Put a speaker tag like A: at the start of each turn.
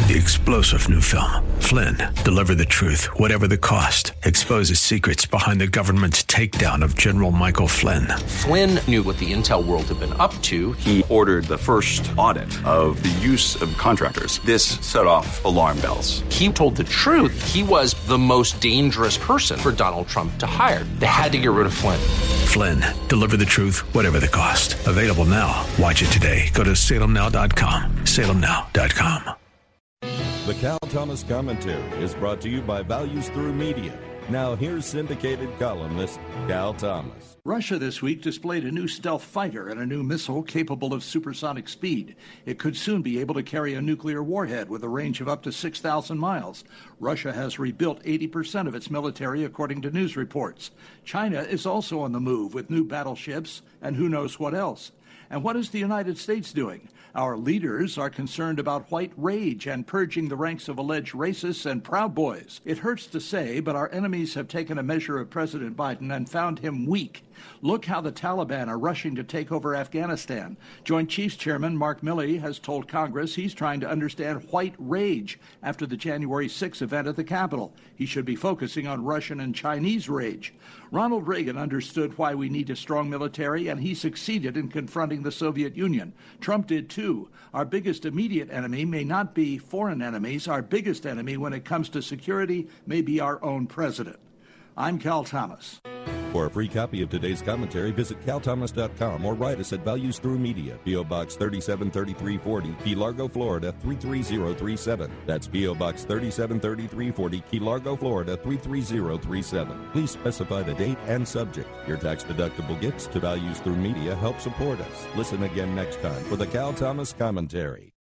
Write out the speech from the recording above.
A: The explosive new film, Flynn, deliver the truth, whatever the cost, exposes secrets behind the government's takedown of General Michael Flynn.
B: Flynn knew what the intel world had been up to.
C: He ordered the first audit of the use of contractors. This set off alarm bells.
B: He told the truth. He was the most dangerous person for Donald Trump to hire. They had to get rid of Flynn.
A: Flynn, deliver the truth, whatever the cost. Available now. Watch it today. Go to salemnow.com. salemnow.com.
D: The Cal Thomas Commentary is brought to you by Values Through Media. Now here's syndicated columnist Cal Thomas.
E: Russia this week displayed a new stealth fighter and a new missile capable of supersonic speed. It could soon be able to carry a nuclear warhead with a range of up to 6,000 miles. Russia has rebuilt 80% of its military, according to news reports. China is also on the move with new battleships and who knows what else. And what is the United States doing? Our leaders are concerned about white rage and purging the ranks of alleged racists and Proud Boys. It hurts to say, but our enemies have taken a measure of President Biden and found him weak. Look how the Taliban are rushing to take over Afghanistan. Joint Chiefs Chairman Mark Milley has told Congress he's trying to understand white rage after the January 6 event at the Capitol. He should be focusing on Russian and Chinese rage. Ronald Reagan understood why we need a strong military, and he succeeded in confronting the Soviet Union. Trump did too. Our biggest immediate enemy may not be foreign enemies. Our biggest enemy when it comes to security may be our own president. I'm Cal Thomas.
D: For a free copy of today's commentary, visit calthomas.com or write us at Values Through Media, P.O. Box 373340, Key Largo, Florida 33037. That's P.O. Box 373340, Key Largo, Florida 33037. Please specify the date and subject. Your tax-deductible gifts to Values Through Media help support us. Listen again next time for the Cal Thomas Commentary.